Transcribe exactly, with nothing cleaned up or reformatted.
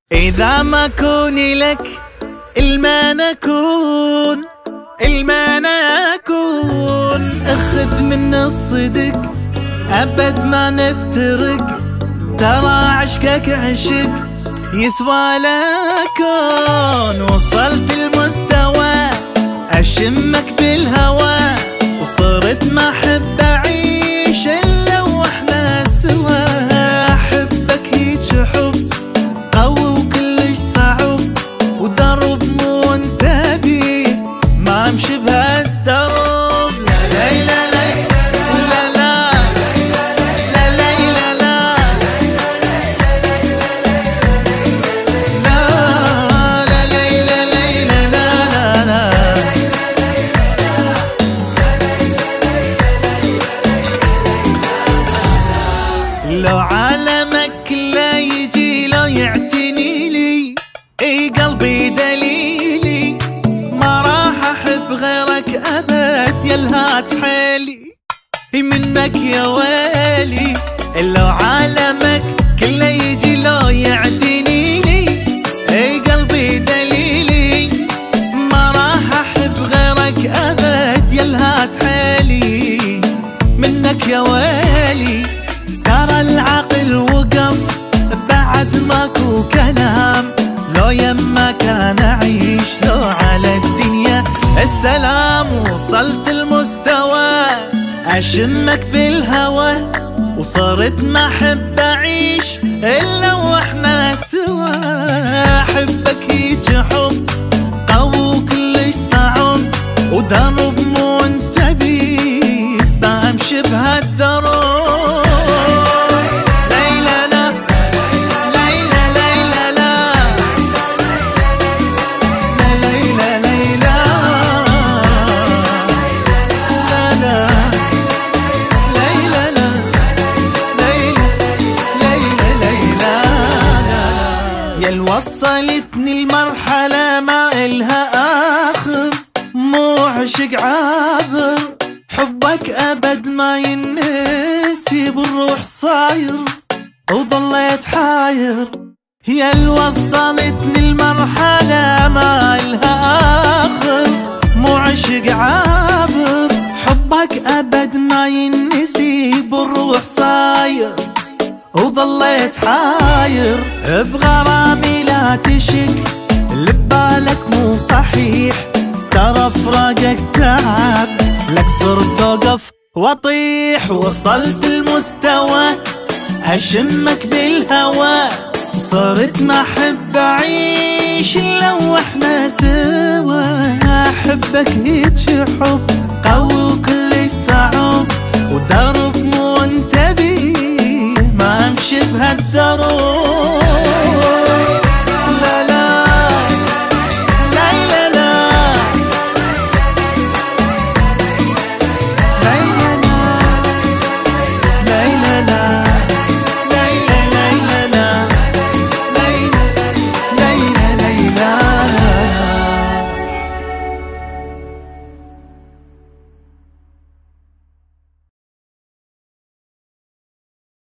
إذا ما كوني لك الما نكون الما نكون أخذ من الصدق أبد ما نفترق، ترى عشقك عشق يسوى لكون. وصلت المستوى أشمك بالهوى، وصرت ما أحب أعيش إلا وإحنا سوا. أحبك هيج حب قوي وكلش صعب، ودرب مو انتبه ما امشي بهالدرب. لا لا لا لا لا لا لا لا لو عالمك لا يجي لو يعتني لي، اي قلبي دليلي ما راح احب غيرك ابد. يلهات حيلي منك يا ويلي، لو عالمك كله يجي لو يعتني لي، اي قلبي دليلي ما راح احب غيرك ابد. يلهات حيلي منك يا ويلي، ترى العقل وقف بعد ماكو كلام. لو يما كان اعيش لو على الدنيا السلام. وصلت المستوى اشمك بالهوى، وصرت ما احب اعيش الا واحنا سوا. احبك هيج حب قوي وكلش صعب، ودرب مو انتبه بمشي بهالدرب. يل وصلتني المرحلة ما إلها آخر، مو عشق عابر حبك أبد ما ينسي بالروح صاير، وظليت حاير. يل وصلتني المرحلة ما إلها آخر، مو عشق عابر حبك أبد ما ينسي بالروح صاير، وظليت حاير. بغرامي لا تشك اللي ببالك مو صحيح، ترى فراقك تعب لك صرت اوقف واطيح. وصلت المستوى اشمك بالهوى، صرت ما احب اعيش الا واحنا سوا. احبك هيج حب